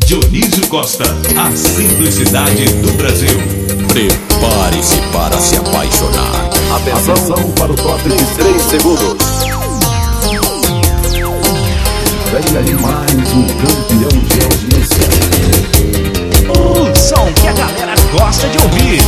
Dionísio Costa, a simplicidade do Brasil. Prepare-se para se apaixonar. Atenção para o top de 3 segundos. Vem aí mais um campeão de audiência. O som que a galera gosta de ouvir,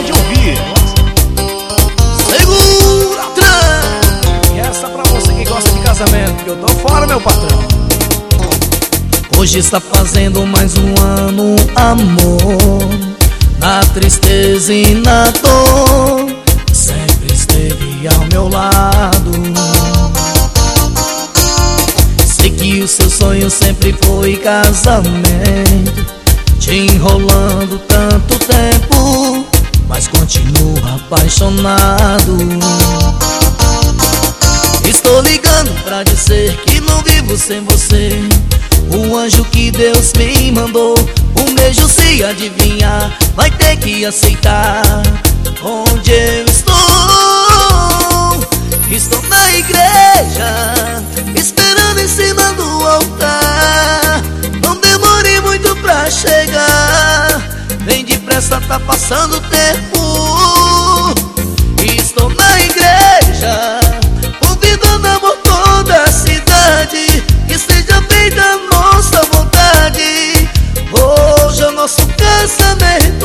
Segura, trem! E essa pra você que gosta de casamento, que eu tô fora, meu patrão. Hoje está fazendo mais um ano, amor. Na tristeza e na dor, sempre esteve ao meu lado. Sei que o seu sonho sempre foi casamento, te enrolando tanto tempo, mas continuo apaixonado. Estou ligando pra dizer que não vivo sem você. O anjo que Deus me mandou, um beijo se adivinhar, vai ter que aceitar. Onde eu estou? Estou na igreja, esperando em cima do altar. Não demore muito pra chegar, vem depressa, tá passando o tempo. Estou na igreja, convidando amor toda a cidade, que seja feita a nossa vontade. Hoje é o nosso casamento.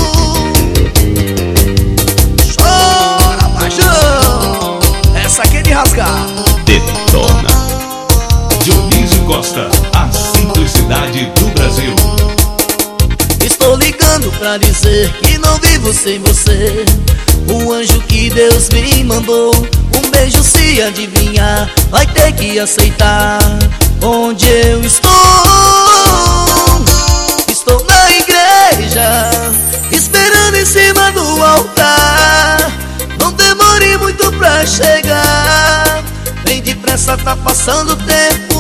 Chora, paixão, essa aqui é de rasgar. Detona. Dionísio Costa, a simplicidade do Brasil. Estou ligando pra dizer que não vivo sem você. O anjo que Deus me mandou, um beijo se adivinhar, vai ter que aceitar. Onde eu estou? Estou na igreja, esperando em cima do altar. Não demore muito pra chegar, vem depressa, tá passando o tempo.